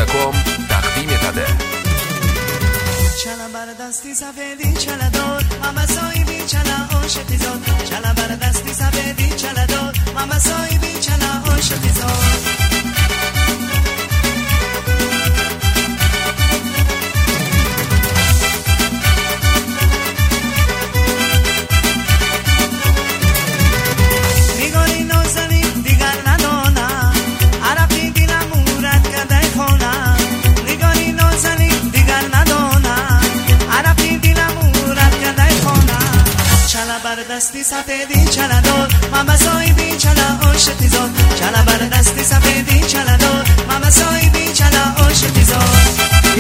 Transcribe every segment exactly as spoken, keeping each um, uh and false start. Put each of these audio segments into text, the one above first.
دات کام تقدیم داده. چلا بر دستی سفیدی چلا دور ماما صاحبی چلا عاشقی زاد. چلا بر دستی سفیدی چلا دور ماما صاحبی چلا عاشقی زاد. نگاری نازنی دیگر ندانم عرقی دلم مورد کده خونم. نگاری نازنی دیگر ندانم عرقی دلم مورد کده خونم. چلا بر دستی سفیدی چلا دور ماما صاحبی چلا عاشقی زاد. چلا بر دستی سفیدی چلا دور ماما صاحبی چلا عاشقی زاد.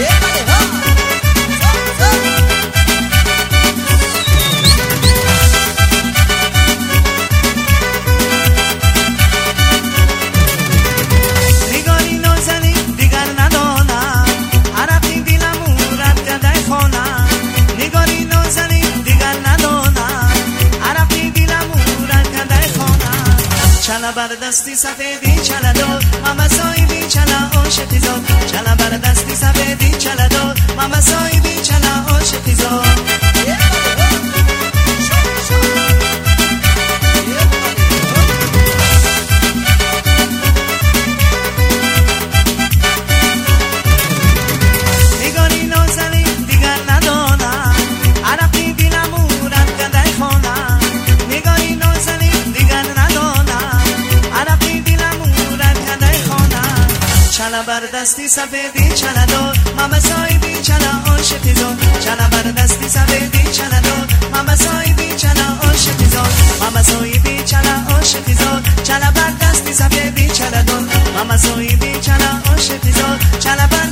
نگاری نازنی دیگر ندانم عرقی دلم مورد کده خونم. نگاری نازنی دیگر ندانم عرقی دلم مورد کده خونم. چلا بر دستی سفیدی چلا دور ماما صاحبی چلا عاشقی زاد. چلا بر دستی سفیدی چلا دور ماما صاحبی چلا عاشقی زاد. نگاری نازنی دیگر ندانم عرقی دلم مورد کده خونم. نگاری نازنی دیگر ندانم عرقی دلم مورد کده خونم. چلا بر دستی سفیدی چلا دور ماما صاحبی چلا عاشقی زاد. چلا بر دستی سفیدی چلا دور ماما صاحبی چلا عاشقی زاد. ماما صاحبی چلا عاشقی زاد. چلا بر دستی سفیدی چلا دور ماما صاحبی چلا عاشقی زاد. چلا بر